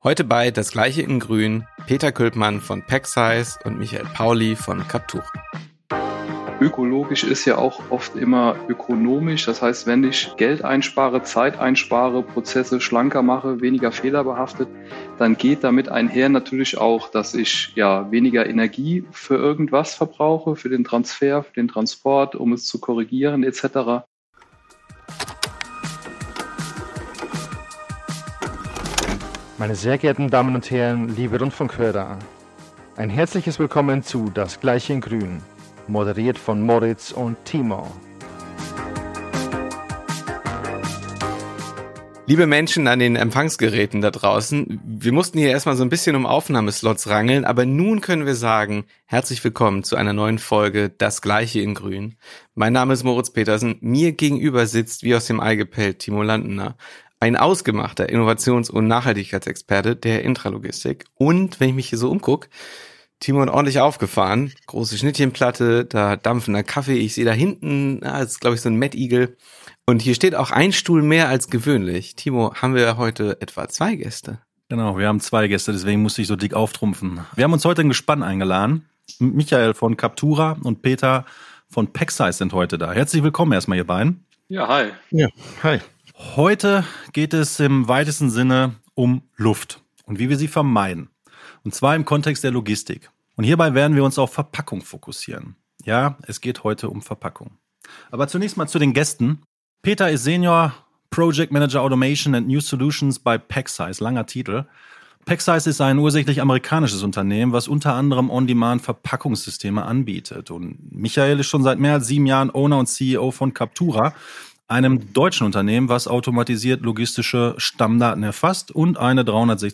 Heute bei Das Gleiche in Grün, Peter Külpmann von PackSize und Michael Pauli von Captura. Ökologisch ist ja auch oft immer ökonomisch. Das heißt, wenn ich Geld einspare, Zeit einspare, Prozesse schlanker mache, weniger fehlerbehaftet, dann geht damit einher natürlich auch, dass ich weniger Energie für irgendwas verbrauche, für den Transfer, für den Transport, um es zu korrigieren etc. Meine sehr geehrten Damen und Herren, liebe Rundfunkhörer, ein herzliches Willkommen zu Das Gleiche in Grün, moderiert von Moritz und Timo. Liebe Menschen an den Empfangsgeräten da draußen, wir mussten hier erstmal so ein bisschen um Aufnahmeslots rangeln, aber nun können wir sagen, herzlich willkommen zu einer neuen Folge Das Gleiche in Grün. Mein Name ist Moritz Petersen, mir gegenüber sitzt wie aus dem Ei gepellt Timo Landener. Ein ausgemachter Innovations- und Nachhaltigkeitsexperte der Intralogistik. Und wenn ich mich hier so umgucke, Timo hat ordentlich aufgefahren. Große Schnittchenplatte, da dampfender Kaffee. Ich sehe da hinten, das ist glaube ich so ein Mad Eagle. Und hier steht auch ein Stuhl mehr als gewöhnlich. Timo, haben wir heute etwa 2 Gäste? Genau, wir haben 2 Gäste, deswegen musste ich so dick auftrumpfen. Wir haben uns heute ein Gespann eingeladen. Michael von Captura und Peter von PackSize sind heute da. Herzlich willkommen erstmal, ihr beiden. Ja, hi. Ja, hi. Heute geht es im weitesten Sinne um Luft und wie wir sie vermeiden. Und zwar im Kontext der Logistik. Und hierbei werden wir uns auf Verpackung fokussieren. Ja, es geht heute um Verpackung. Aber zunächst mal zu den Gästen. Peter ist Senior Project Manager Automation and New Solutions bei PackSize, langer Titel. PackSize ist ein ursächlich amerikanisches Unternehmen, was unter anderem On-Demand-Verpackungssysteme anbietet. Und Michael ist schon seit mehr als 7 Jahren Owner und CEO von Captura, einem deutschen Unternehmen, was automatisiert logistische Stammdaten erfasst und eine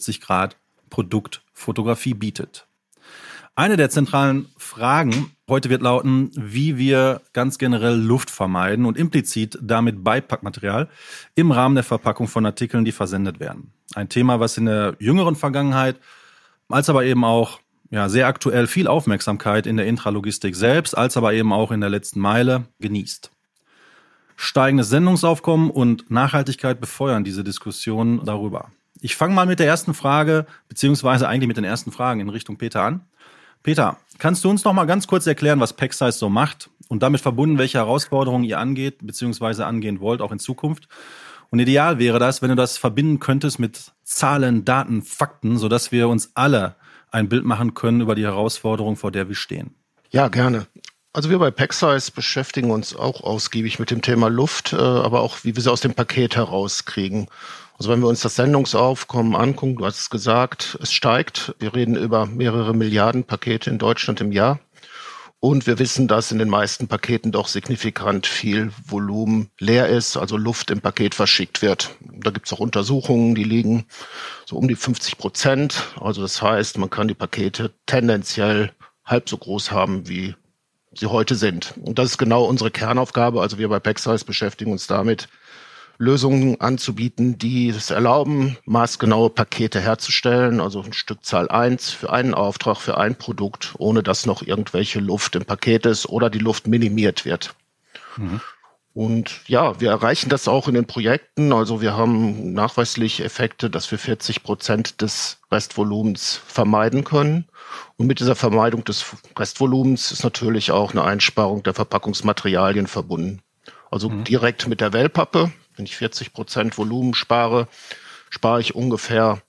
360-Grad-Produktfotografie bietet. Eine der zentralen Fragen heute wird lauten, wie wir ganz generell Luft vermeiden und implizit damit Beipackmaterial im Rahmen der Verpackung von Artikeln, die versendet werden. Ein Thema, was in der jüngeren Vergangenheit, als aber eben auch sehr aktuell viel Aufmerksamkeit in der Intralogistik selbst, als aber eben auch in der letzten Meile genießt. Steigendes Sendungsaufkommen und Nachhaltigkeit befeuern diese Diskussion darüber. Ich fange mal mit der ersten Frage, beziehungsweise eigentlich mit den ersten Fragen in Richtung Peter an. Peter, kannst du uns noch mal ganz kurz erklären, was PackSize so macht und damit verbunden, welche Herausforderungen ihr angeht, beziehungsweise angehen wollt, auch in Zukunft? Und ideal wäre das, wenn du das verbinden könntest mit Zahlen, Daten, Fakten, sodass wir uns alle ein Bild machen können über die Herausforderung, vor der wir stehen. Ja, gerne. Also wir bei PackSize beschäftigen uns auch ausgiebig mit dem Thema Luft, aber auch, wie wir sie aus dem Paket herauskriegen. Also wenn wir uns das Sendungsaufkommen angucken, du hast es gesagt, es steigt. Wir reden über mehrere Milliarden Pakete in Deutschland im Jahr. Und wir wissen, dass in den meisten Paketen doch signifikant viel Volumen leer ist, also Luft im Paket verschickt wird. Da gibt es auch Untersuchungen, die liegen so um die 50%. Also das heißt, man kann die Pakete tendenziell halb so groß haben, wie sie heute sind. Und das ist genau unsere Kernaufgabe. Also wir bei PackSize beschäftigen uns damit, Lösungen anzubieten, die es erlauben, maßgenaue Pakete herzustellen, also ein Stückzahl 1 für einen Auftrag, für ein Produkt, ohne dass noch irgendwelche Luft im Paket ist oder die Luft minimiert wird. Mhm. Und ja, wir erreichen das auch in den Projekten. Also wir haben nachweislich Effekte, dass wir 40% des Restvolumens vermeiden können. Und mit dieser Vermeidung des Restvolumens ist natürlich auch eine Einsparung der Verpackungsmaterialien verbunden. Also direkt mit der Wellpappe, wenn ich 40% Volumen spare, spare ich ungefähr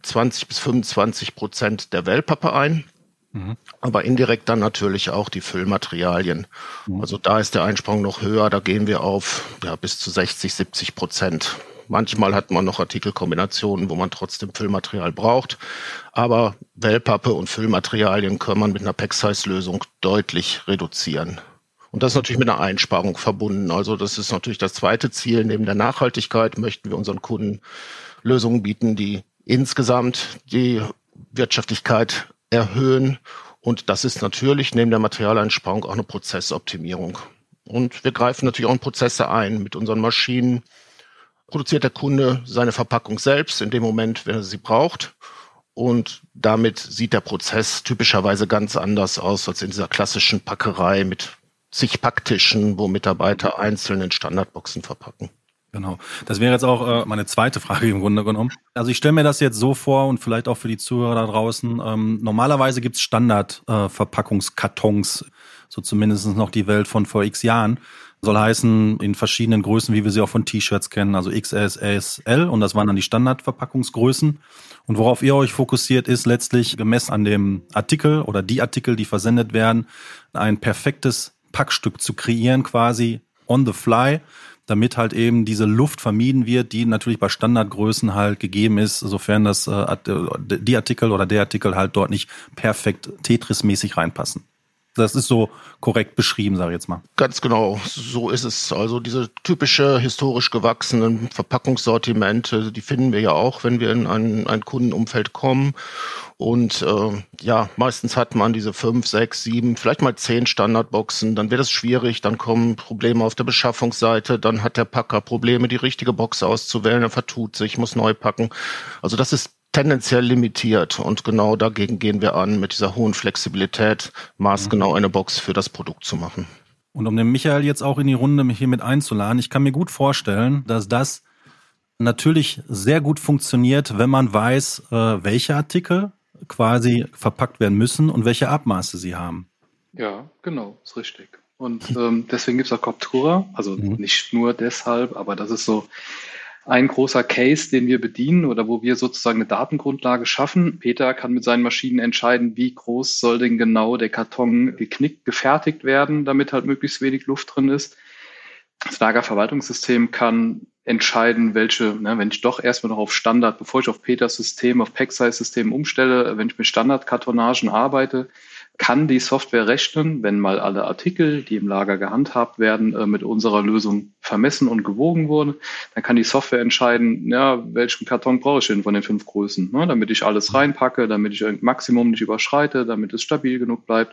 20-25% der Wellpappe ein. Aber indirekt dann natürlich auch die Füllmaterialien. Also da ist der Einsprung noch höher, da gehen wir auf bis zu 60-70%. Manchmal hat man noch Artikelkombinationen, wo man trotzdem Füllmaterial braucht. Aber Wellpappe und Füllmaterialien kann man mit einer PackSize-Lösung deutlich reduzieren. Und das ist natürlich mit einer Einsparung verbunden. Also das ist natürlich das zweite Ziel. Neben der Nachhaltigkeit möchten wir unseren Kunden Lösungen bieten, die insgesamt die Wirtschaftlichkeit erhöhen. Und das ist natürlich neben der Materialeinsparung auch eine Prozessoptimierung. Und wir greifen natürlich auch in Prozesse ein. Mit unseren Maschinen produziert der Kunde seine Verpackung selbst in dem Moment, wenn er sie braucht. Und damit sieht der Prozess typischerweise ganz anders aus als in dieser klassischen Packerei mit zig Packtischen, wo Mitarbeiter einzeln in Standardboxen verpacken. Genau. Das wäre jetzt auch meine zweite Frage im Grunde genommen. Also ich stelle mir das jetzt so vor und vielleicht auch für die Zuhörer da draußen. Normalerweise gibt's Standard-Verpackungskartons, so zumindest noch die Welt von vor x Jahren. Soll heißen, in verschiedenen Größen, wie wir sie auch von T-Shirts kennen, also XS, S, L, und das waren dann die Standardverpackungsgrößen. Und worauf ihr euch fokussiert, ist letztlich gemessen an dem Artikel oder die Artikel, die versendet werden, ein perfektes Packstück zu kreieren, quasi on the fly, damit halt eben diese Luft vermieden wird, die natürlich bei Standardgrößen halt gegeben ist, sofern das die Artikel oder der Artikel halt dort nicht perfekt Tetris-mäßig reinpassen. Das ist so korrekt beschrieben, sage ich jetzt mal. Ganz genau, so ist es. Also diese typische historisch gewachsenen Verpackungssortimente, die finden wir ja auch, wenn wir in ein Kundenumfeld kommen. Und meistens hat man diese 5, 6, 7, vielleicht mal 10 Standardboxen. Dann wird es schwierig, dann kommen Probleme auf der Beschaffungsseite, dann hat der Packer Probleme, die richtige Box auszuwählen, er vertut sich, muss neu packen. Also das ist tendenziell limitiert und genau dagegen gehen wir an, mit dieser hohen Flexibilität maßgenau eine Box für das Produkt zu machen. Und um den Michael jetzt auch in die Runde hier mit einzuladen, ich kann mir gut vorstellen, dass das natürlich sehr gut funktioniert, wenn man weiß, welche Artikel quasi verpackt werden müssen und welche Abmaße sie haben. Ja, genau, ist richtig. Und deswegen gibt es auch Captura, also nicht nur deshalb, aber das ist so ein großer Case, den wir bedienen oder wo wir sozusagen eine Datengrundlage schaffen. Peter kann mit seinen Maschinen entscheiden, wie groß soll denn genau der Karton gefertigt werden, damit halt möglichst wenig Luft drin ist. Das Lagerverwaltungssystem kann entscheiden, wenn ich doch erstmal noch auf Standard, bevor ich auf Peters System, auf Pack-Size-System umstelle, wenn ich mit Standardkartonagen arbeite, kann die Software rechnen, wenn mal alle Artikel, die im Lager gehandhabt werden, mit unserer Lösung vermessen und gewogen wurden, dann kann die Software entscheiden, welchen Karton brauche ich denn von den 5 Größen, damit ich alles reinpacke, damit ich irgendein Maximum nicht überschreite, damit es stabil genug bleibt.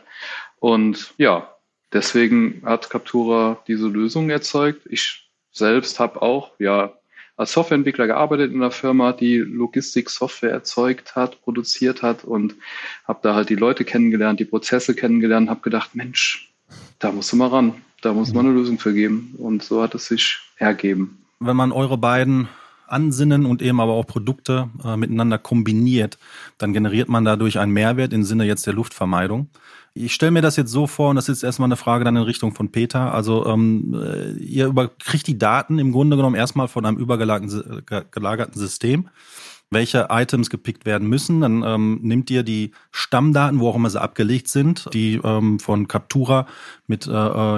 Und ja, deswegen hat Captura diese Lösung erzeugt. Ich selbst habe auch als Softwareentwickler gearbeitet in einer Firma, die Logistik-Software erzeugt hat, produziert hat und habe da halt die Leute kennengelernt, die Prozesse kennengelernt, habe gedacht, Mensch, da musst du mal ran, da muss man eine Lösung für geben. Und so hat es sich ergeben. Wenn man eure beiden Ansinnen und eben aber auch Produkte miteinander kombiniert, dann generiert man dadurch einen Mehrwert im Sinne jetzt der Luftvermeidung. Ich stelle mir das jetzt so vor, und das ist erstmal eine Frage dann in Richtung von Peter, also ihr kriegt die Daten im Grunde genommen erstmal von einem übergelagerten System, welche Items gepickt werden müssen. Dann nimmt ihr die Stammdaten, wo auch immer sie abgelegt sind, die von Captura mit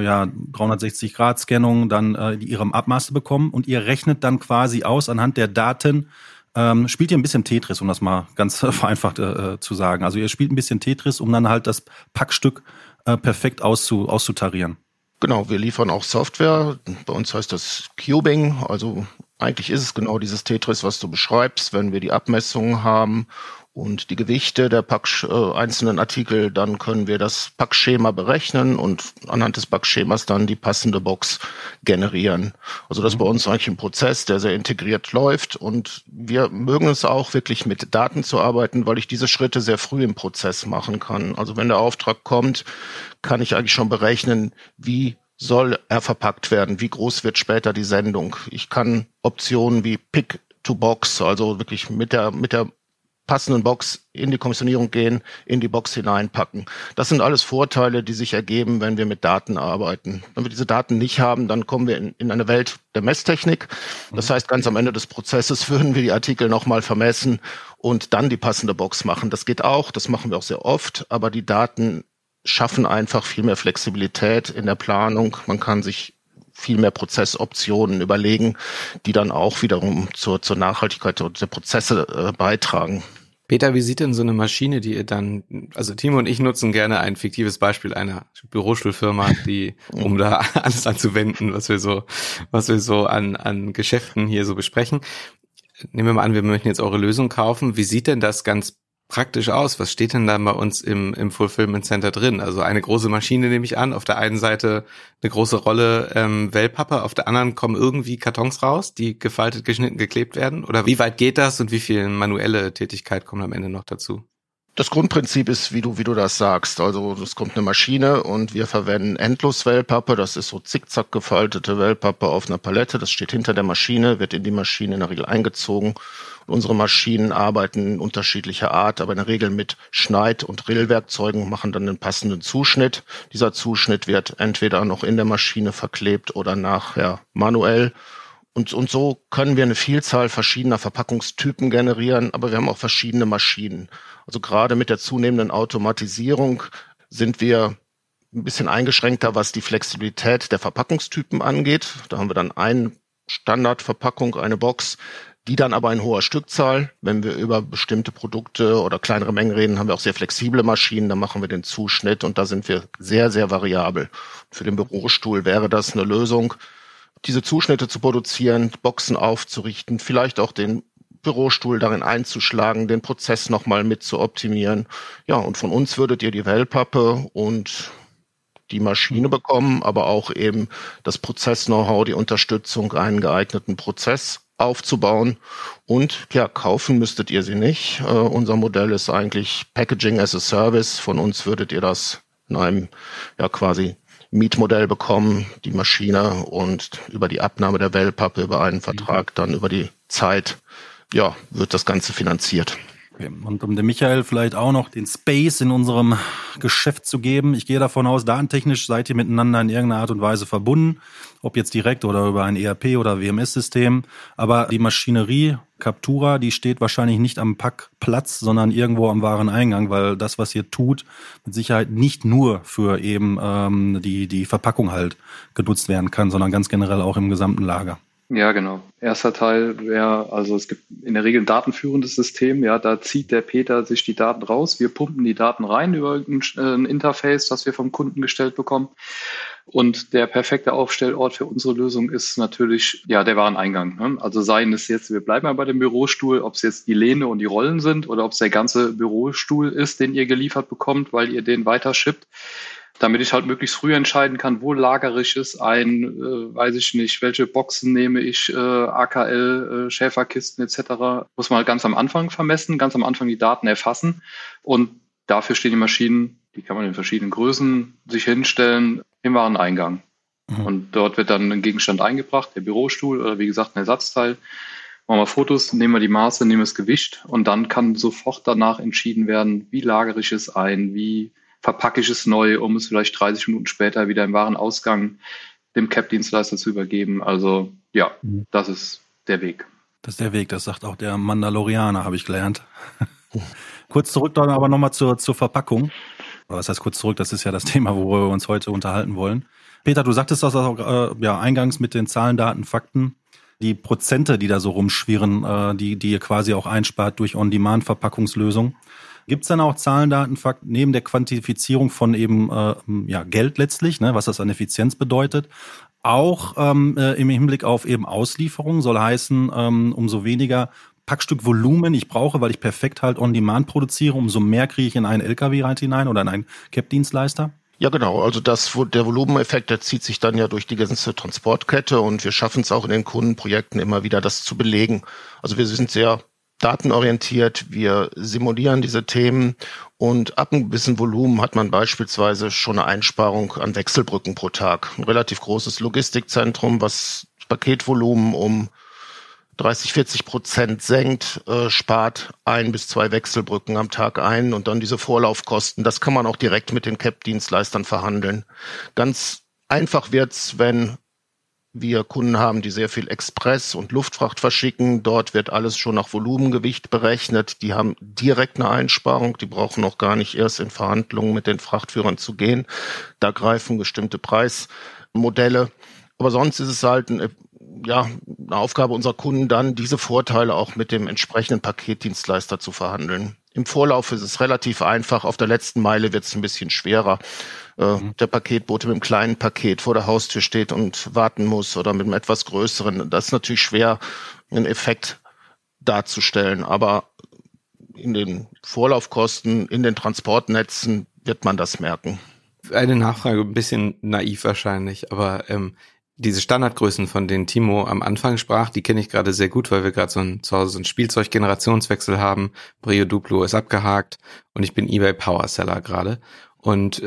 360-Grad-Scannung dann ihrem Abmaße bekommen und ihr rechnet dann quasi aus anhand der Daten. Spielt ihr ein bisschen Tetris, um das mal ganz vereinfacht zu sagen. Also ihr spielt ein bisschen Tetris, um dann halt das Packstück perfekt auszutarieren. Genau, wir liefern auch Software. Bei uns heißt das Cubing. Also eigentlich ist es genau dieses Tetris, was du beschreibst, wenn wir die Abmessungen haben und die Gewichte der einzelnen Artikel, dann können wir das Packschema berechnen und anhand des Packschemas dann die passende Box generieren. Also das ist bei uns eigentlich ein Prozess, der sehr integriert läuft und wir mögen es auch wirklich mit Daten zu arbeiten, weil ich diese Schritte sehr früh im Prozess machen kann. Also wenn der Auftrag kommt, kann ich eigentlich schon berechnen, wie soll er verpackt werden, wie groß wird später die Sendung. Ich kann Optionen wie Pick to Box, also wirklich mit der passenden Box in die Kommissionierung gehen, in die Box hineinpacken. Das sind alles Vorteile, die sich ergeben, wenn wir mit Daten arbeiten. Wenn wir diese Daten nicht haben, dann kommen wir in eine Welt der Messtechnik. Das heißt, ganz am Ende des Prozesses würden wir die Artikel nochmal vermessen und dann die passende Box machen. Das geht auch, das machen wir auch sehr oft, aber die Daten schaffen einfach viel mehr Flexibilität in der Planung. Man kann sich viel mehr Prozessoptionen überlegen, die dann auch wiederum zur Nachhaltigkeit der Prozesse beitragen. Peter, wie sieht denn so eine Maschine, die ihr dann, also Timo und ich nutzen gerne ein fiktives Beispiel einer Bürostuhlfirma, die, um da alles anzuwenden, was wir so an Geschäften hier so besprechen. Nehmen wir mal an, wir möchten jetzt eure Lösung kaufen. Wie sieht denn das ganz praktisch aus? Was steht denn da bei uns im Fulfillment Center drin? Also eine große Maschine nehme ich an, auf der einen Seite eine große Rolle Wellpappe, auf der anderen kommen irgendwie Kartons raus, die gefaltet, geschnitten, geklebt werden? Oder wie weit geht das und wie viel manuelle Tätigkeit kommt am Ende noch dazu? Das Grundprinzip ist, wie du das sagst. Also es kommt eine Maschine und wir verwenden Endlos-Wellpappe. Das ist so zickzack gefaltete Wellpappe auf einer Palette. Das steht hinter der Maschine, wird in die Maschine in der Regel eingezogen. Und unsere Maschinen arbeiten in unterschiedlicher Art, aber in der Regel mit Schneid- und Drillwerkzeugen und machen dann den passenden Zuschnitt. Dieser Zuschnitt wird entweder noch in der Maschine verklebt oder nachher manuell. Und so können wir eine Vielzahl verschiedener Verpackungstypen generieren, aber wir haben auch verschiedene Maschinen. Also gerade mit der zunehmenden Automatisierung sind wir ein bisschen eingeschränkter, was die Flexibilität der Verpackungstypen angeht. Da haben wir dann eine Standardverpackung, eine Box, die dann aber in hoher Stückzahl. Wenn wir über bestimmte Produkte oder kleinere Mengen reden, haben wir auch sehr flexible Maschinen. Da machen wir den Zuschnitt und da sind wir sehr, sehr variabel. Für den Bürostuhl wäre das eine Lösung, diese Zuschnitte zu produzieren, Boxen aufzurichten, vielleicht auch den Bürostuhl darin einzuschlagen, den Prozess nochmal mit zu optimieren. Ja, und von uns würdet ihr die Wellpappe und die Maschine bekommen, aber auch eben das Prozess-Know-how, die Unterstützung, einen geeigneten Prozess aufzubauen. Und ja, kaufen müsstet ihr sie nicht. Unser Modell ist eigentlich Packaging as a Service. Von uns würdet ihr das in einem quasi Mietmodell bekommen, die Maschine, und über die Abnahme der Wellpappe, über einen Vertrag, dann über die Zeit, wird das Ganze finanziert. Okay. Und um dem Michael vielleicht auch noch den Space in unserem Geschäft zu geben, ich gehe davon aus, datentechnisch seid ihr miteinander in irgendeiner Art und Weise verbunden, ob jetzt direkt oder über ein ERP oder WMS-System, aber die Maschinerie Captura, die steht wahrscheinlich nicht am Packplatz, sondern irgendwo am Wareneingang, weil das, was ihr tut, mit Sicherheit nicht nur für eben die Verpackung halt genutzt werden kann, sondern ganz generell auch im gesamten Lager. Ja, genau. Erster Teil wäre, also es gibt in der Regel ein datenführendes System, da zieht der Peter sich die Daten raus, wir pumpen die Daten rein über ein Interface, das wir vom Kunden gestellt bekommen. Und der perfekte Aufstellort für unsere Lösung ist natürlich, der Wareneingang. Ne? Also seien es jetzt, wir bleiben ja bei dem Bürostuhl, ob es jetzt die Lehne und die Rollen sind oder ob es der ganze Bürostuhl ist, den ihr geliefert bekommt, weil ihr den weiterschippt. Damit ich halt möglichst früh entscheiden kann, wo lagere ich es ein, weiß ich nicht, welche Boxen nehme ich, AKL, Schäferkisten etc. Muss man halt ganz am Anfang vermessen, ganz am Anfang die Daten erfassen. Und dafür stehen die Maschinen, die kann man in verschiedenen Größen sich hinstellen, im Wareneingang. Und dort wird dann ein Gegenstand eingebracht, der Bürostuhl oder wie gesagt ein Ersatzteil. Machen wir Fotos, nehmen wir die Maße, nehmen wir das Gewicht und dann kann sofort danach entschieden werden, wie lagere ich es ein, wie verpacke ich es neu, um es vielleicht 30 Minuten später wieder im Warenausgang dem CAP-Dienstleister zu übergeben. Also das ist der Weg. Das ist der Weg, das sagt auch der Mandalorianer, habe ich gelernt. Kurz zurück dann aber nochmal zur Verpackung. Was heißt kurz zurück? Das ist ja das Thema, worüber wir uns heute unterhalten wollen. Peter, du sagtest das auch eingangs mit den Zahlen, Daten, Fakten. Die Prozente, die da so rumschwirren, die ihr quasi auch einspart durch On-Demand-Verpackungslösungen. Gibt es dann auch Zahlen, Daten, Fakten neben der Quantifizierung von eben Geld letztlich, ne, was das an Effizienz bedeutet, auch im Hinblick auf eben Auslieferung, soll heißen, umso weniger Packstückvolumen ich brauche, weil ich perfekt halt on-demand produziere, umso mehr kriege ich in einen LKW hinein oder in einen CAP-Dienstleister? Ja, genau. Also der Volumeneffekt, der zieht sich dann ja durch die ganze Transportkette und wir schaffen es auch in den Kundenprojekten immer wieder, das zu belegen. Also wir sind sehr datenorientiert, wir simulieren diese Themen und ab einem gewissen Volumen hat man beispielsweise schon eine Einsparung an Wechselbrücken pro Tag. Ein relativ großes Logistikzentrum, was das Paketvolumen um 30-40% senkt, spart 1 bis 2 Wechselbrücken am Tag ein und dann diese Vorlaufkosten. Das kann man auch direkt mit den CAP-Dienstleistern verhandeln. Ganz einfach wird's, wenn wir Kunden haben, die sehr viel Express- und Luftfracht verschicken. Dort wird alles schon nach Volumengewicht berechnet. Die haben direkt eine Einsparung. Die brauchen noch gar nicht erst in Verhandlungen mit den Frachtführern zu gehen. Da greifen bestimmte Preismodelle. Aber sonst ist es halt eine Aufgabe unserer Kunden dann, diese Vorteile auch mit dem entsprechenden Paketdienstleister zu verhandeln. Im Vorlauf ist es relativ einfach. Auf der letzten Meile wird es ein bisschen schwerer. Der Paketbote mit einem kleinen Paket vor der Haustür steht und warten muss oder mit einem etwas größeren. Das ist natürlich schwer, einen Effekt darzustellen. Aber in den Vorlaufkosten, in den Transportnetzen wird man das merken. Eine Nachfrage, ein bisschen naiv wahrscheinlich, aber Diese Standardgrößen, von denen Timo am Anfang sprach, die kenne ich gerade sehr gut, weil wir gerade zu Hause so einen Spielzeuggenerationswechsel haben. Brio Duplo ist abgehakt und ich bin eBay Powerseller gerade. Und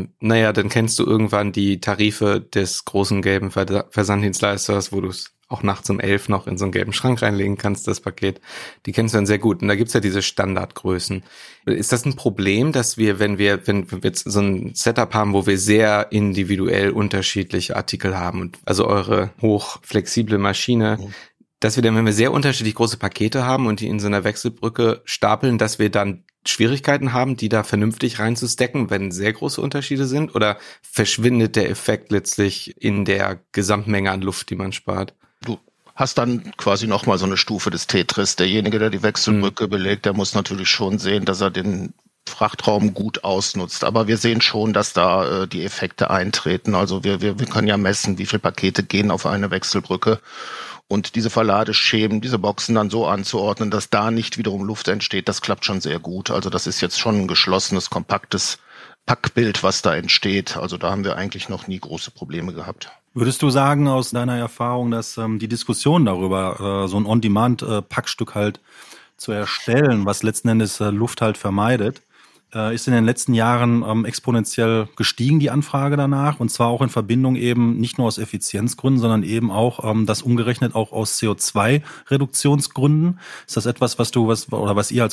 dann kennst du irgendwann die Tarife des großen gelben Versanddienstleisters, wo du es auch nachts um 11 noch in so einen gelben Schrank reinlegen kannst, das Paket. Die kennst du dann sehr gut. Und da gibt's ja diese Standardgrößen. Ist das ein Problem, dass wenn wir jetzt so ein Setup haben, wo wir sehr individuell unterschiedliche Artikel haben und also eure hochflexible Maschine, dass wir dann, wenn wir sehr unterschiedlich große Pakete haben und die in so einer Wechselbrücke stapeln, dass wir dann Schwierigkeiten haben, die da vernünftig reinzustecken, wenn sehr große Unterschiede sind? Oder verschwindet der Effekt letztlich in der Gesamtmenge an Luft, die man spart? Du hast dann quasi nochmal so eine Stufe des Tetris. Derjenige, der die Wechselbrücke belegt, der muss natürlich schon sehen, dass er den Frachtraum gut ausnutzt. Aber wir sehen schon, dass da die Effekte eintreten. Also wir können ja messen, wie viele Pakete gehen auf eine Wechselbrücke. Und diese Verladeschemen, diese Boxen dann so anzuordnen, dass da nicht wiederum Luft entsteht, das klappt schon sehr gut. Also das ist jetzt schon ein geschlossenes, kompaktes Packbild, was da entsteht. Also da haben wir eigentlich noch nie große Probleme gehabt. Würdest du sagen aus deiner Erfahrung, dass die Diskussion darüber, so ein On-Demand-Packstück halt zu erstellen, was letzten Endes Luft halt vermeidet, ist in den letzten Jahren exponentiell gestiegen, die Anfrage danach, und zwar auch in Verbindung eben nicht nur aus Effizienzgründen, sondern eben auch das umgerechnet auch aus CO2-Reduktionsgründen. Ist das etwas, was ihr als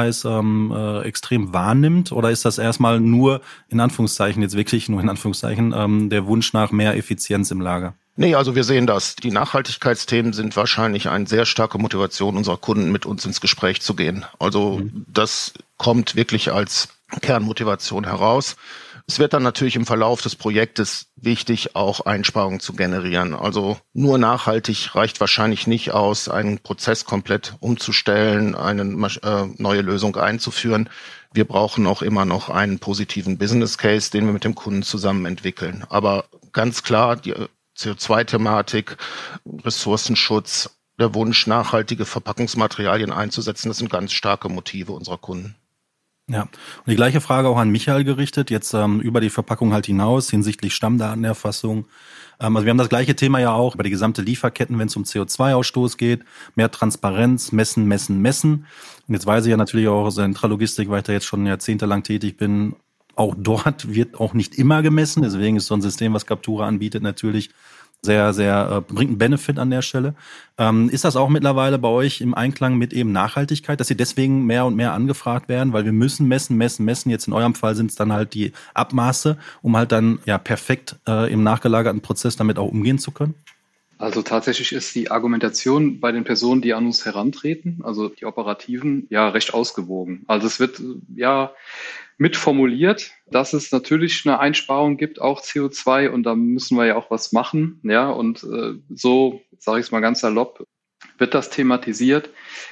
PackSize extrem wahrnimmt, oder ist das erstmal nur, in Anführungszeichen, jetzt wirklich nur in Anführungszeichen, der Wunsch nach mehr Effizienz im Lager? Nee, also wir sehen das. Die Nachhaltigkeitsthemen sind wahrscheinlich eine sehr starke Motivation unserer Kunden, mit uns ins Gespräch zu gehen. Also das kommt wirklich als Kernmotivation heraus. Es wird dann natürlich im Verlauf des Projektes wichtig, auch Einsparungen zu generieren. Also nur nachhaltig reicht wahrscheinlich nicht aus, einen Prozess komplett umzustellen, eine neue Lösung einzuführen. Wir brauchen auch immer noch einen positiven Business Case, den wir mit dem Kunden zusammen entwickeln. Aber ganz klar, die CO2-Thematik, Ressourcenschutz, der Wunsch, nachhaltige Verpackungsmaterialien einzusetzen, das sind ganz starke Motive unserer Kunden. Ja, und die gleiche Frage auch an Michael gerichtet, jetzt über die Verpackung halt hinaus, hinsichtlich Stammdatenerfassung. Also wir haben das gleiche Thema ja auch über die gesamte Lieferketten, wenn es um CO2-Ausstoß geht, mehr Transparenz, messen. Und jetzt weiß ich ja natürlich auch aus der Intralogistik, weil ich da jetzt schon jahrzehntelang tätig bin, auch dort wird auch nicht immer gemessen, deswegen ist so ein System, was Captura anbietet, natürlich sehr, sehr, bringt einen Benefit an der Stelle. Ist das auch mittlerweile bei euch im Einklang mit eben Nachhaltigkeit, dass ihr deswegen mehr und mehr angefragt werden, weil wir müssen messen. Jetzt in eurem Fall sind es dann halt die Abmaße, um halt dann ja perfekt im nachgelagerten Prozess damit auch umgehen zu können? Also tatsächlich ist die Argumentation bei den Personen, die an uns herantreten, also die Operativen, ja recht ausgewogen. Also es wird ja mitformuliert, dass es natürlich eine Einsparung gibt, auch CO2, und da müssen wir ja auch was machen. Ja, und so, sage ich es mal ganz salopp, wird das thematisiert.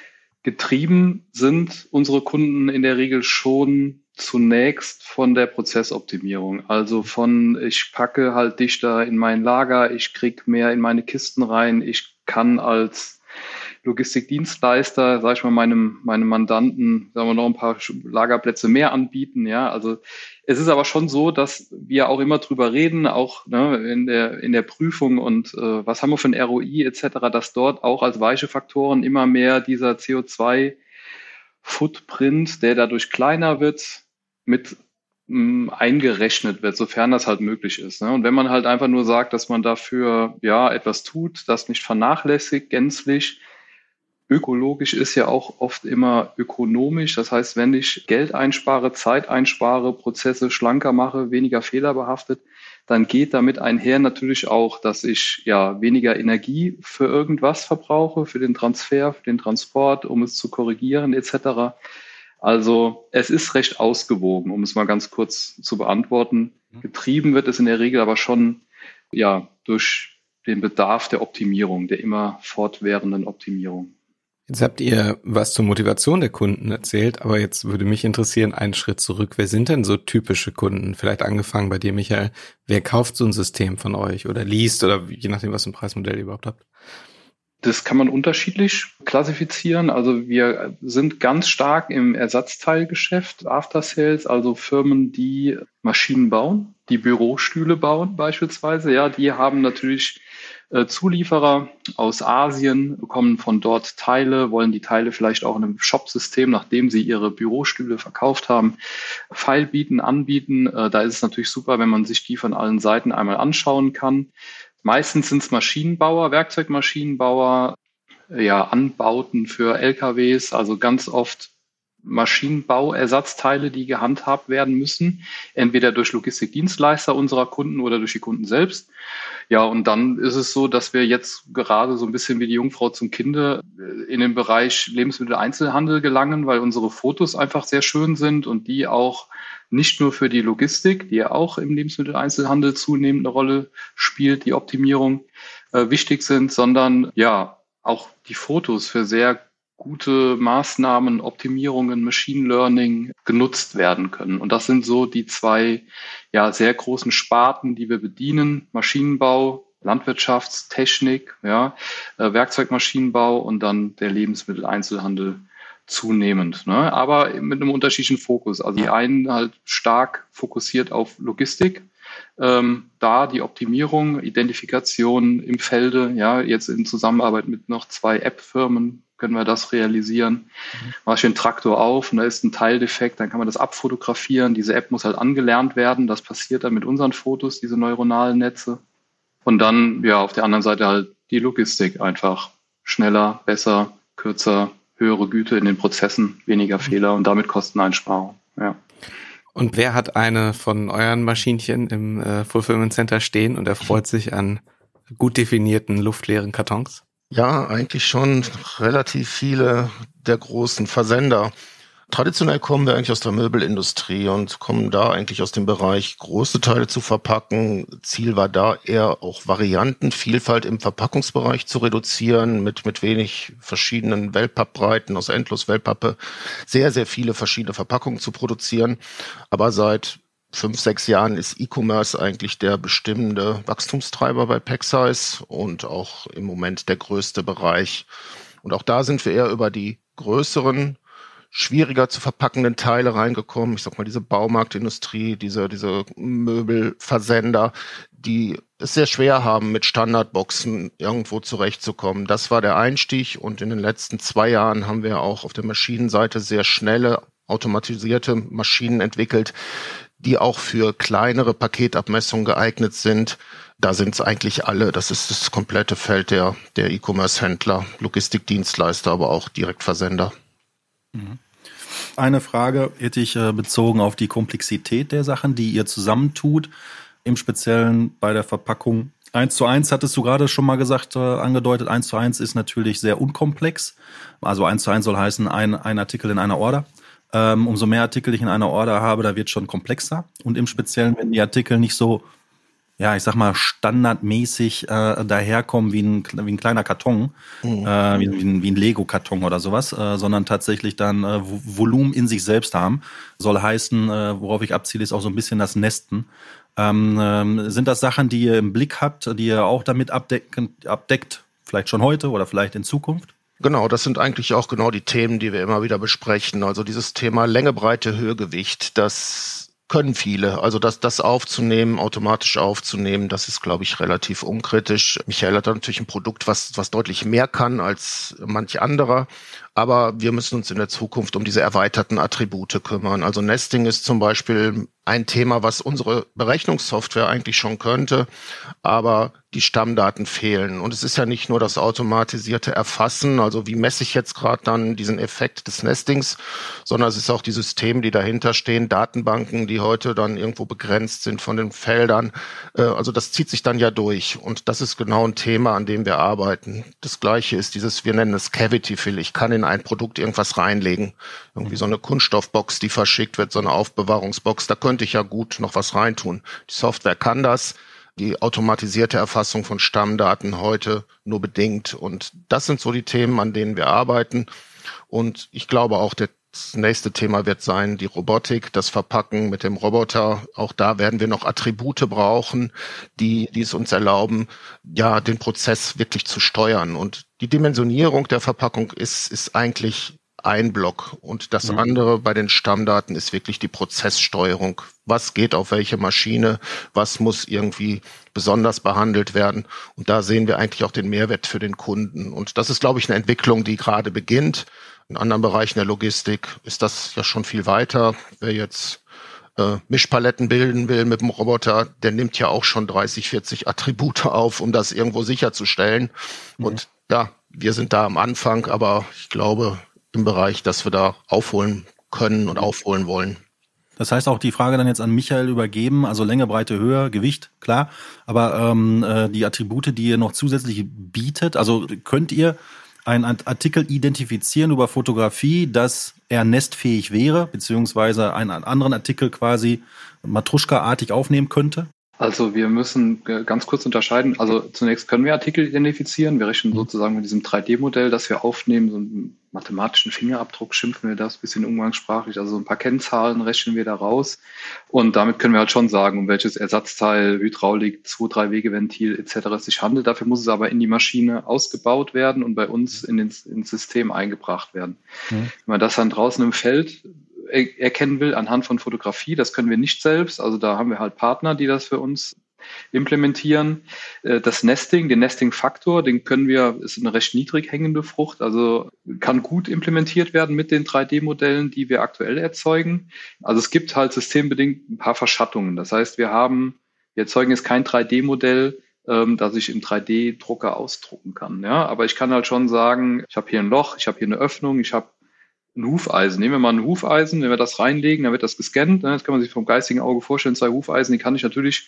Getrieben sind unsere Kunden in der Regel schon zunächst von der Prozessoptimierung. Also von, ich packe halt dichter in mein Lager, ich krieg mehr in meine Kisten rein, ich kann als Logistikdienstleister, sage ich mal, meinem Mandanten, sagen wir, noch ein paar Lagerplätze mehr anbieten. Ja, also es ist aber schon so, dass wir auch immer drüber reden, auch in der Prüfung und was haben wir für ein ROI etc., dass dort auch als weiche Faktoren immer mehr dieser CO2-Footprint, der dadurch kleiner wird, mit eingerechnet wird, sofern das halt möglich ist. Und wenn man halt einfach nur sagt, dass man dafür ja etwas tut, das nicht vernachlässigt gänzlich, ökologisch ist ja auch oft immer ökonomisch. Das heißt, wenn ich Geld einspare, Zeit einspare, Prozesse schlanker mache, weniger fehlerbehaftet, dann geht damit einher natürlich auch, dass ich ja weniger Energie für irgendwas verbrauche, für den Transfer, für den Transport, um es zu korrigieren etc. Also es ist recht ausgewogen, um es mal ganz kurz zu beantworten. Getrieben wird es in der Regel aber schon ja durch den Bedarf der Optimierung, der immer fortwährenden Optimierung. Jetzt habt ihr was zur Motivation der Kunden erzählt, aber jetzt würde mich interessieren, einen Schritt zurück. Wer sind denn so typische Kunden? Vielleicht angefangen bei dir, Michael. Wer kauft so ein System von euch oder liest oder je nachdem, was für ein Preismodell ihr überhaupt habt? Das kann man unterschiedlich klassifizieren. Also wir sind ganz stark im Ersatzteilgeschäft, After Sales, also Firmen, die Maschinen bauen, die Bürostühle bauen beispielsweise. Ja, die haben natürlich Zulieferer aus Asien, bekommen von dort Teile, wollen die Teile vielleicht auch in einem Shop-System, nachdem sie ihre Bürostühle verkauft haben, anbieten. Da ist es natürlich super, wenn man sich die von allen Seiten einmal anschauen kann. Meistens sind es Maschinenbauer, Werkzeugmaschinenbauer, Anbauten für LKWs, also ganz oft Maschinenbauersatzteile, die gehandhabt werden müssen, entweder durch Logistikdienstleister unserer Kunden oder durch die Kunden selbst. Ja, und dann ist es so, dass wir jetzt gerade so ein bisschen wie die Jungfrau zum Kinde in den Bereich Lebensmitteleinzelhandel gelangen, weil unsere Fotos einfach sehr schön sind und die auch nicht nur für die Logistik, die ja auch im Lebensmitteleinzelhandel zunehmend eine Rolle spielt, die Optimierung wichtig sind, sondern ja auch die Fotos für sehr gute Maßnahmen, Optimierungen, Machine Learning genutzt werden können. Und das sind so die zwei sehr großen Sparten, die wir bedienen: Maschinenbau, Landwirtschaftstechnik, Werkzeugmaschinenbau und dann der Lebensmitteleinzelhandel zunehmend, ne? Aber mit einem unterschiedlichen Fokus. Also die einen halt stark fokussiert auf Logistik, da die Optimierung, Identifikation im Felde, jetzt in Zusammenarbeit mit noch 2 App-Firmen können wir das realisieren. Mache ich den Traktor auf und da ist ein Teildefekt, dann kann man das abfotografieren. Diese App muss halt angelernt werden. Das passiert dann mit unseren Fotos, diese neuronalen Netze. Und dann, auf der anderen Seite halt die Logistik, einfach schneller, besser, kürzer, höhere Güte in den Prozessen, weniger Fehler und damit Kosteneinsparung. Ja. Und wer hat eine von euren Maschinchen im Fulfillment Center stehen und erfreut sich an gut definierten, luftleeren Kartons? Ja, eigentlich schon relativ viele der großen Versender. Traditionell kommen wir eigentlich aus der Möbelindustrie und kommen da eigentlich aus dem Bereich, große Teile zu verpacken. Ziel war da eher auch Variantenvielfalt im Verpackungsbereich zu reduzieren, mit wenig verschiedenen Wellpappbreiten, aus Endlos-Wellpappe sehr, sehr viele verschiedene Verpackungen zu produzieren. Aber seit 5, 6 Jahren ist E-Commerce eigentlich der bestimmende Wachstumstreiber bei PackSize und auch im Moment der größte Bereich. Und auch da sind wir eher über die größeren, schwieriger zu verpackenden Teile reingekommen. Ich sag mal, diese Baumarktindustrie, diese Möbelversender, die es sehr schwer haben, mit Standardboxen irgendwo zurechtzukommen. Das war der Einstieg und in den letzten 2 Jahren haben wir auch auf der Maschinenseite sehr schnelle, automatisierte Maschinen entwickelt, die auch für kleinere Paketabmessungen geeignet sind. Da sind es eigentlich alle. Das ist das komplette Feld der E-Commerce-Händler, Logistikdienstleister, aber auch Direktversender. Eine Frage hätte ich bezogen auf die Komplexität der Sachen, die ihr zusammentut, im Speziellen bei der Verpackung. 1:1 hattest du gerade schon mal gesagt, angedeutet. 1:1 ist natürlich sehr unkomplex. Also 1:1 soll heißen, ein Artikel in einer Order. Umso mehr Artikel ich in einer Order habe, da wird schon komplexer. Und im Speziellen, wenn die Artikel nicht so, ich sag mal, standardmäßig daherkommen wie ein kleiner Karton, wie ein Lego-Karton oder sowas, sondern tatsächlich dann Volumen in sich selbst haben. Soll heißen, worauf ich abziele, ist auch so ein bisschen das Nesten. Sind das Sachen, die ihr im Blick habt, die ihr auch damit abdeckt, vielleicht schon heute oder vielleicht in Zukunft? Genau, das sind eigentlich auch genau die Themen, die wir immer wieder besprechen. Also dieses Thema Länge, Breite, Höhe, Gewicht, das können viele. Also das aufzunehmen, automatisch aufzunehmen, das ist, glaube ich, relativ unkritisch. Michael hat da natürlich ein Produkt, was deutlich mehr kann als manch anderer. Aber wir müssen uns in der Zukunft um diese erweiterten Attribute kümmern. Also Nesting ist zum Beispiel ein Thema, was unsere Berechnungssoftware eigentlich schon könnte, aber die Stammdaten fehlen. Und es ist ja nicht nur das automatisierte Erfassen, also wie messe ich jetzt gerade dann diesen Effekt des Nestings, sondern es ist auch die Systeme, die dahinter stehen, Datenbanken, die heute dann irgendwo begrenzt sind von den Feldern. Also das zieht sich dann ja durch. Und das ist genau ein Thema, an dem wir arbeiten. Das Gleiche ist wir nennen es Cavity Fill. Ich kann in ein Produkt irgendwas reinlegen. Irgendwie so eine Kunststoffbox, die verschickt wird, so eine Aufbewahrungsbox. Da könnte ich ja gut noch was reintun. Die Software kann das. Die automatisierte Erfassung von Stammdaten heute nur bedingt. Und das sind so die Themen, an denen wir arbeiten. Und ich glaube auch, das nächste Thema wird sein, die Robotik, das Verpacken mit dem Roboter. Auch da werden wir noch Attribute brauchen, die es uns erlauben, den Prozess wirklich zu steuern. Und die Dimensionierung der Verpackung ist eigentlich ein Block. Und das andere bei den Stammdaten ist wirklich die Prozesssteuerung. Was geht auf welche Maschine? Was muss irgendwie besonders behandelt werden? Und da sehen wir eigentlich auch den Mehrwert für den Kunden. Und das ist, glaube ich, eine Entwicklung, die gerade beginnt. In anderen Bereichen der Logistik ist das ja schon viel weiter. Wer jetzt Mischpaletten bilden will mit dem Roboter, der nimmt ja auch schon 30, 40 Attribute auf, um das irgendwo sicherzustellen. Und ja, wir sind da am Anfang, aber ich glaube im Bereich, dass wir da aufholen können und aufholen wollen. Das heißt auch die Frage dann jetzt an Michael übergeben, also Länge, Breite, Höhe, Gewicht, klar, aber die Attribute, die ihr noch zusätzlich bietet, also könnt ihr einen Artikel identifizieren über Fotografie, dass er nestfähig wäre, beziehungsweise einen anderen Artikel quasi Matruschka-artig aufnehmen könnte? Also wir müssen ganz kurz unterscheiden. Also zunächst können wir Artikel identifizieren. Wir rechnen sozusagen mit diesem 3D-Modell, das wir aufnehmen, so einen mathematischen Fingerabdruck schimpfen wir das, ein bisschen umgangssprachlich. Also ein paar Kennzahlen rechnen wir da raus. Und damit können wir halt schon sagen, um welches Ersatzteil, Hydraulik, 2-3-Wegeventil etc. es sich handelt. Dafür muss es aber in die Maschine ausgebaut werden und bei uns ins System eingebracht werden. Wenn man das dann draußen im Feld erkennen will anhand von Fotografie, das können wir nicht selbst, also da haben wir halt Partner, die das für uns implementieren. Das Nesting, den Nesting-Faktor, den können wir, ist eine recht niedrig hängende Frucht, also kann gut implementiert werden mit den 3D-Modellen, die wir aktuell erzeugen. Also es gibt halt systembedingt ein paar Verschattungen. Das heißt, wir erzeugen jetzt kein 3D-Modell, das ich im 3D-Drucker ausdrucken kann. Ja? Aber ich kann halt schon sagen, ich habe hier ein Loch, ich habe hier eine Öffnung, ich habe ein Hufeisen. Nehmen wir mal ein Hufeisen, wenn wir das reinlegen, dann wird das gescannt. Das kann man sich vom geistigen Auge vorstellen. 2 Hufeisen, die kann ich natürlich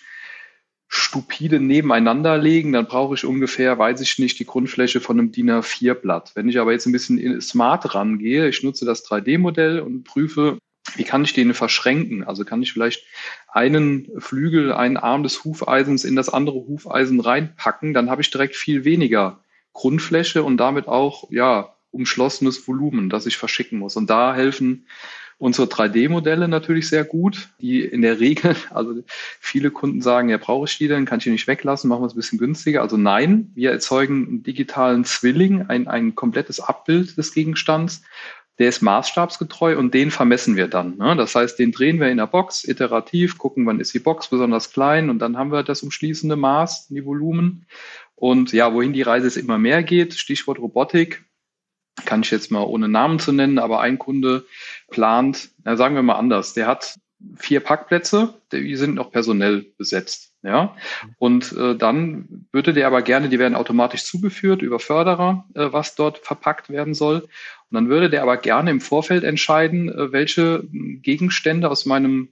stupide nebeneinander legen. Dann brauche ich ungefähr, weiß ich nicht, die Grundfläche von einem DIN A4-Blatt. Wenn ich aber jetzt ein bisschen smart rangehe, ich nutze das 3D-Modell und prüfe, wie kann ich den verschränken? Also kann ich vielleicht einen Flügel, einen Arm des Hufeisens in das andere Hufeisen reinpacken, dann habe ich direkt viel weniger Grundfläche und damit auch, umschlossenes Volumen, das ich verschicken muss. Und da helfen unsere 3D-Modelle natürlich sehr gut, die in der Regel, also viele Kunden sagen, ja, brauche ich die denn, kann ich die nicht weglassen, machen wir es ein bisschen günstiger. Also nein, wir erzeugen einen digitalen Zwilling, ein komplettes Abbild des Gegenstands, der ist maßstabsgetreu und den vermessen wir dann. Ne? Das heißt, den drehen wir in der Box, iterativ, gucken, wann ist die Box besonders klein und dann haben wir das umschließende Maß, die Volumen. Und ja, wohin die Reise jetzt immer mehr geht, Stichwort Robotik, kann ich jetzt mal ohne Namen zu nennen, aber ein Kunde plant, sagen wir mal anders, der hat 4 Parkplätze, die sind noch personell besetzt. Ja, und dann würde der aber gerne, die werden automatisch zugeführt über Förderer, was dort verpackt werden soll. Und dann würde der aber gerne im Vorfeld entscheiden, welche Gegenstände aus meinem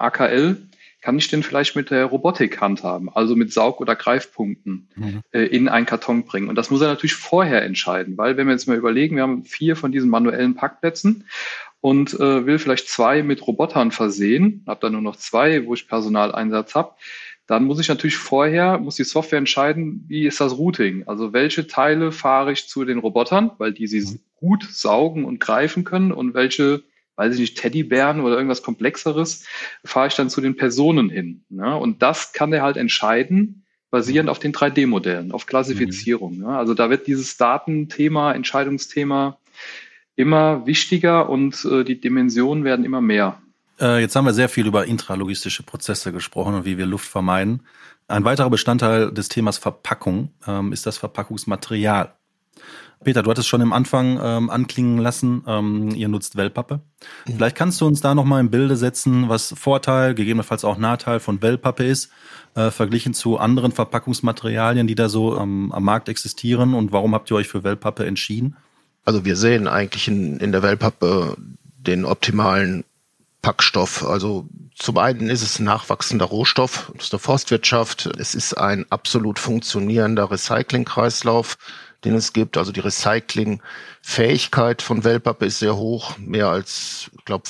AKL kann ich denn vielleicht mit der Robotik handhaben, also mit Saug- oder Greifpunkten in einen Karton bringen. Und das muss er natürlich vorher entscheiden, weil wenn wir jetzt mal überlegen, wir haben 4 von diesen manuellen Parkplätzen und will vielleicht 2 mit Robotern versehen, habe dann nur noch 2, wo ich Personaleinsatz habe, dann muss ich natürlich muss die Software entscheiden, wie ist das Routing? Also welche Teile fahre ich zu den Robotern, weil die sie gut saugen und greifen können und welche, weiß ich nicht, Teddybären oder irgendwas Komplexeres, fahre ich dann zu den Personen hin. Ja? Und das kann der halt entscheiden, basierend auf den 3D-Modellen, auf Klassifizierung. Ja? Also da wird dieses Datenthema, Entscheidungsthema immer wichtiger und die Dimensionen werden immer mehr. Jetzt haben wir sehr viel über intralogistische Prozesse gesprochen und wie wir Luft vermeiden. Ein weiterer Bestandteil des Themas Verpackung ist das Verpackungsmaterial. Peter, du hattest schon im Anfang anklingen lassen, ihr nutzt Wellpappe. Vielleicht kannst du uns da nochmal im Bilde setzen, was Vorteil, gegebenenfalls auch Nachteil von Wellpappe ist, verglichen zu anderen Verpackungsmaterialien, die da so am Markt existieren, und warum habt ihr euch für Wellpappe entschieden? Also wir sehen eigentlich in der Wellpappe den optimalen Packstoff. Also zum einen ist es ein nachwachsender Rohstoff aus der Forstwirtschaft. Es ist ein absolut funktionierender Recyclingkreislauf, den es gibt. Also die Recyclingfähigkeit von Wellpappe ist sehr hoch. Mehr als, ich glaube,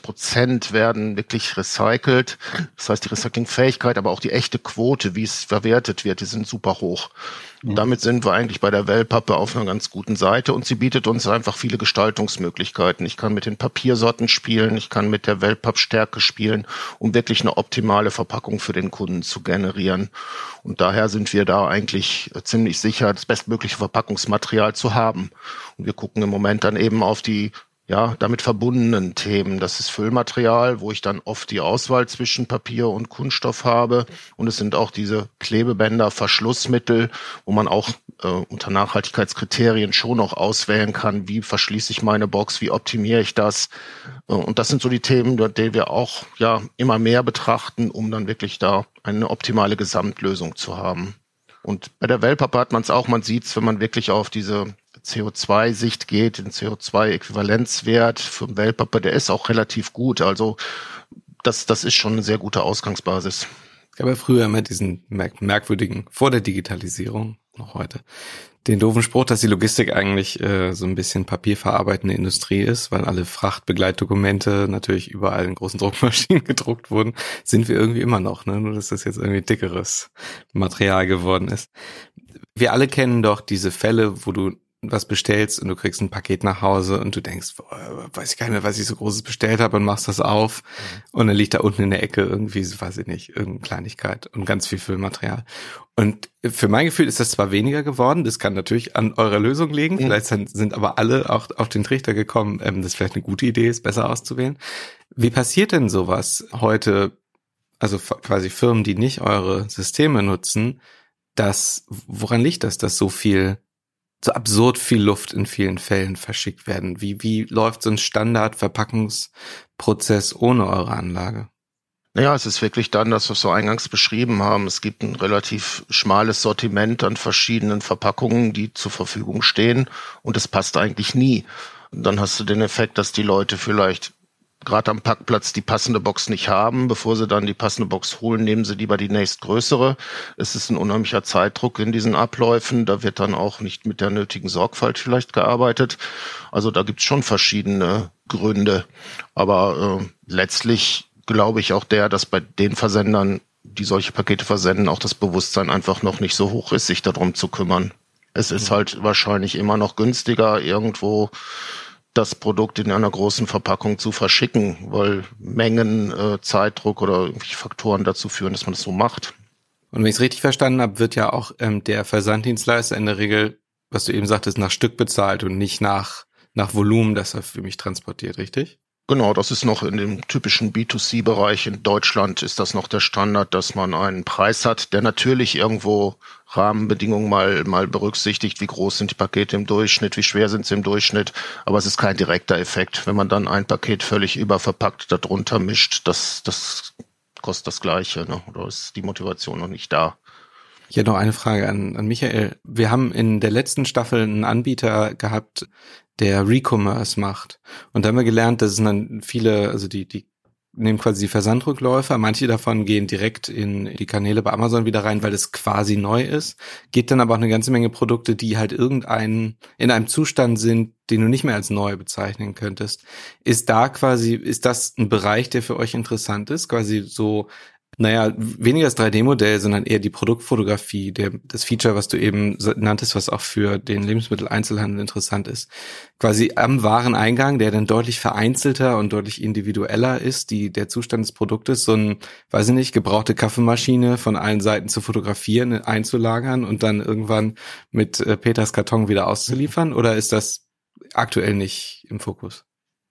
85% werden wirklich recycelt. Das heißt, die Recyclingfähigkeit, aber auch die echte Quote, wie es verwertet wird, die sind super hoch. Und damit sind wir eigentlich bei der Wellpappe auf einer ganz guten Seite und sie bietet uns einfach viele Gestaltungsmöglichkeiten. Ich kann mit den Papiersorten spielen, ich kann mit der Wellpappstärke spielen, um wirklich eine optimale Verpackung für den Kunden zu generieren. Und daher sind wir da eigentlich ziemlich sicher, das bestmögliche Verpackungsmaterial zu haben. Und wir gucken im Moment dann eben auf die damit verbundenen Themen. Das ist Füllmaterial, wo ich dann oft die Auswahl zwischen Papier und Kunststoff habe. Und es sind auch diese Klebebänder, Verschlussmittel, wo man auch unter Nachhaltigkeitskriterien schon noch auswählen kann, wie verschließe ich meine Box, wie optimiere ich das. Und das sind so die Themen, die wir auch immer mehr betrachten, um dann wirklich da eine optimale Gesamtlösung zu haben. Und bei der Wellpappe hat man es auch, man sieht es, wenn man wirklich auf diese CO2-Sicht geht, den CO2-Äquivalenzwert für den Wellpappe, der ist auch relativ gut. Also das ist schon eine sehr gute Ausgangsbasis. Es gab ja früher immer diesen merkwürdigen, vor der Digitalisierung, noch heute, den doofen Spruch, dass die Logistik eigentlich so ein bisschen papierverarbeitende Industrie ist, weil alle Frachtbegleitdokumente natürlich überall in großen Druckmaschinen gedruckt wurden, sind wir irgendwie immer noch, ne? Nur dass das jetzt irgendwie dickeres Material geworden ist. Wir alle kennen doch diese Fälle, wo du was bestellst und du kriegst ein Paket nach Hause und du denkst, weiß ich gar nicht mehr, was ich so Großes bestellt habe, und machst das auf und dann liegt da unten in der Ecke irgendwie, weiß ich nicht, irgendeine Kleinigkeit und ganz viel Füllmaterial. Und für mein Gefühl ist das zwar weniger geworden, das kann natürlich an eurer Lösung liegen, vielleicht sind aber alle auch auf den Trichter gekommen, dass vielleicht eine gute Idee ist, besser auszuwählen. Wie passiert denn sowas heute, also quasi Firmen, die nicht eure Systeme nutzen, woran liegt das, dass so absurd viel Luft in vielen Fällen verschickt werden? Wie läuft so ein Standard-Verpackungsprozess ohne eure Anlage? Naja, es ist wirklich dann, das, was wir eingangs beschrieben haben. Es gibt ein relativ schmales Sortiment an verschiedenen Verpackungen, die zur Verfügung stehen, und es passt eigentlich nie. Und dann hast du den Effekt, dass die Leute vielleicht gerade am Parkplatz die passende Box nicht haben. Bevor sie dann die passende Box holen, nehmen sie lieber die nächstgrößere. Es ist ein unheimlicher Zeitdruck in diesen Abläufen. Da wird dann auch nicht mit der nötigen Sorgfalt vielleicht gearbeitet. Also da gibt's schon verschiedene Gründe. Aber letztlich glaube ich auch dass bei den Versendern, die solche Pakete versenden, auch das Bewusstsein einfach noch nicht so hoch ist, sich darum zu kümmern. Es ist halt wahrscheinlich immer noch günstiger, irgendwo das Produkt in einer großen Verpackung zu verschicken, weil Mengen, Zeitdruck oder irgendwelche Faktoren dazu führen, dass man das so macht. Und wenn ich es richtig verstanden habe, wird ja auch der Versanddienstleister in der Regel, was du eben sagtest, nach Stück bezahlt und nicht nach Volumen, das er für mich transportiert, richtig? Genau, das ist noch in dem typischen B2C-Bereich. In Deutschland ist das noch der Standard, dass man einen Preis hat, der natürlich irgendwo Rahmenbedingungen mal berücksichtigt. Wie groß sind die Pakete im Durchschnitt, wie schwer sind sie im Durchschnitt. Aber es ist kein direkter Effekt. Wenn man dann ein Paket völlig überverpackt darunter mischt, das kostet das Gleiche, ne? Oder ist die Motivation noch nicht da? Ich hätte noch eine Frage an Michael. Wir haben in der letzten Staffel einen Anbieter gehabt, der Recommerce macht. Und da haben wir gelernt, dass es dann viele, also die nehmen quasi die Versandrückläufer, manche davon gehen direkt in die Kanäle bei Amazon wieder rein, weil es quasi neu ist. Geht dann aber auch eine ganze Menge Produkte, die halt in einem Zustand sind, den du nicht mehr als neu bezeichnen könntest. Ist das ein Bereich, der für euch interessant ist? Quasi so, weniger das 3D-Modell, sondern eher die Produktfotografie, das Feature, was du eben nanntest, was auch für den Lebensmitteleinzelhandel interessant ist. Quasi am Wareneingang, der dann deutlich vereinzelter und deutlich individueller ist, der Zustand des Produktes, so ein, weiß ich nicht, gebrauchte Kaffeemaschine von allen Seiten zu fotografieren, einzulagern und dann irgendwann mit Peters Karton wieder auszuliefern? Oder ist das aktuell nicht im Fokus?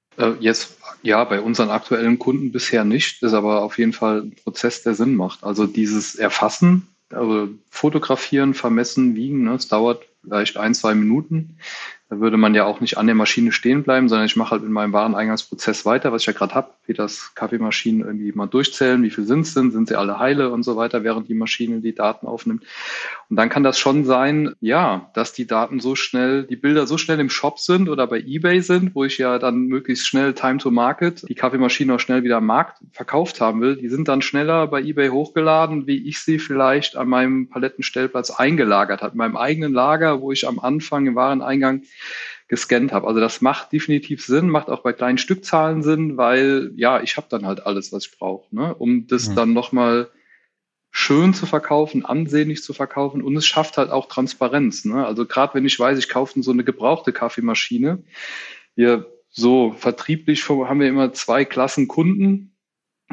Bei unseren aktuellen Kunden bisher nicht. Das ist aber auf jeden Fall ein Prozess, der Sinn macht. Also dieses Erfassen, also fotografieren, vermessen, wiegen, ne, es dauert vielleicht 1-2 Minuten. Da würde man ja auch nicht an der Maschine stehen bleiben, sondern ich mache halt in meinem Wareneingangsprozess weiter, was ich ja gerade habe. Peters Kaffeemaschinen irgendwie mal durchzählen, wie viel sind sie alle heile und so weiter, während die Maschine die Daten aufnimmt. Und dann kann das schon sein, dass die Bilder so schnell im Shop sind oder bei eBay sind, wo ich ja dann möglichst schnell Time to Market, die Kaffeemaschine auch schnell wieder am Markt verkauft haben will. Die sind dann schneller bei eBay hochgeladen, wie ich sie vielleicht an meinem Palettenstellplatz eingelagert habe, in meinem eigenen Lager, wo ich am Anfang im Wareneingang gescannt habe. Also das macht definitiv Sinn, macht auch bei kleinen Stückzahlen Sinn, weil ich habe dann halt alles, was ich brauche, ne, um das dann nochmal schön zu verkaufen, ansehnlich zu verkaufen, und es schafft halt auch Transparenz, ne? Also gerade wenn ich weiß, ich kaufe so eine gebrauchte Kaffeemaschine, vertrieblich haben wir immer 2 Klassen Kunden.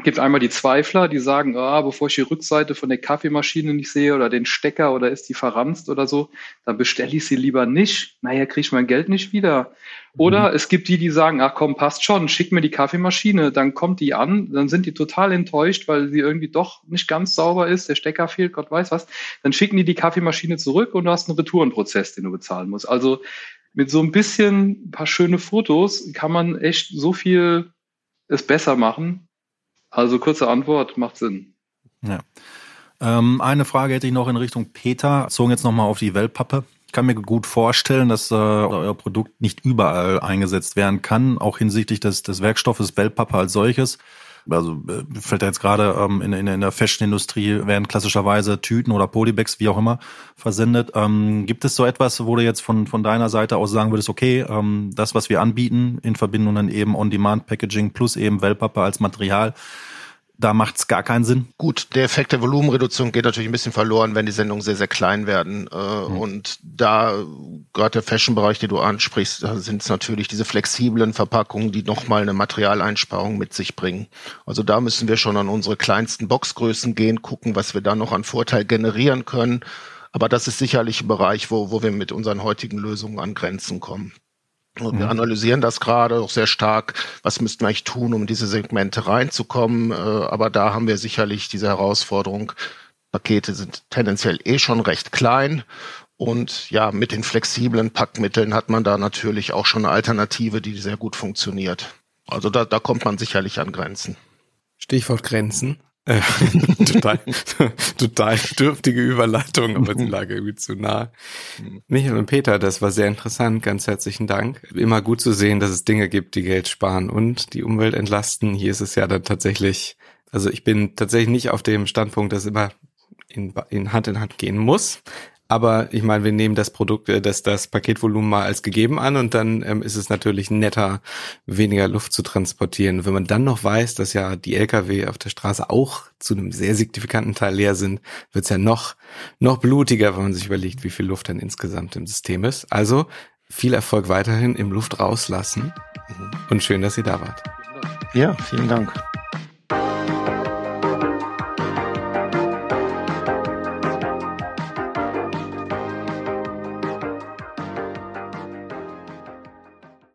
Gibt einmal die Zweifler, die sagen, bevor ich die Rückseite von der Kaffeemaschine nicht sehe oder den Stecker oder ist die verranzt oder so, dann bestelle ich sie lieber nicht. Naja, kriege ich mein Geld nicht wieder. Oder es gibt die sagen, ach komm, passt schon, schick mir die Kaffeemaschine. Dann kommt die an, dann sind die total enttäuscht, weil sie irgendwie doch nicht ganz sauber ist, der Stecker fehlt, Gott weiß was. Dann schicken die Kaffeemaschine zurück und du hast einen Retourenprozess, den du bezahlen musst. Also mit so ein paar schöne Fotos kann man echt so viel es besser machen. Also kurze Antwort, macht Sinn. Ja. Eine Frage hätte ich noch in Richtung Peter, bezogen jetzt nochmal auf die Wellpappe. Ich kann mir gut vorstellen, dass euer Produkt nicht überall eingesetzt werden kann, auch hinsichtlich des Werkstoffes Wellpappe als solches. Also fällt da jetzt gerade in der Fashion-Industrie werden klassischerweise Tüten oder Polybags, wie auch immer, versendet. Gibt es so etwas, wo du jetzt von deiner Seite aus sagen würdest, okay, das, was wir anbieten, in Verbindung dann eben On-Demand-Packaging plus eben Wellpappe als Material, da macht's gar keinen Sinn? Gut, der Effekt der Volumenreduktion geht natürlich ein bisschen verloren, wenn die Sendungen sehr, sehr klein werden. Und da, gerade der Fashion-Bereich, den du ansprichst, da sind es natürlich diese flexiblen Verpackungen, die nochmal eine Materialeinsparung mit sich bringen. Also da müssen wir schon an unsere kleinsten Boxgrößen gehen, gucken, was wir da noch an Vorteil generieren können. Aber das ist sicherlich ein Bereich, wo wir mit unseren heutigen Lösungen an Grenzen kommen. Und wir analysieren das gerade auch sehr stark. Was müssten wir eigentlich tun, um in diese Segmente reinzukommen? Aber da haben wir sicherlich diese Herausforderung. Pakete sind tendenziell schon recht klein. Und ja, mit den flexiblen Packmitteln hat man da natürlich auch schon eine Alternative, die sehr gut funktioniert. Also da kommt man sicherlich an Grenzen. Stichwort Grenzen. Total dürftige Überleitung, aber sie lag irgendwie zu nah. Michael und Peter, das war sehr interessant. Ganz herzlichen Dank. Immer gut zu sehen, dass es Dinge gibt, die Geld sparen und die Umwelt entlasten. Hier ist es ja dann tatsächlich, also ich bin tatsächlich nicht auf dem Standpunkt, dass immer in Hand gehen muss. Aber ich meine, wir nehmen das Produkt, das Paketvolumen mal als gegeben an und dann ist es natürlich netter, weniger Luft zu transportieren. Wenn man dann noch weiß, dass ja die LKW auf der Straße auch zu einem sehr signifikanten Teil leer sind, wird's ja noch blutiger, wenn man sich überlegt, wie viel Luft dann insgesamt im System ist. Also viel Erfolg weiterhin im Luft rauslassen und schön, dass ihr da wart. Ja, vielen Dank.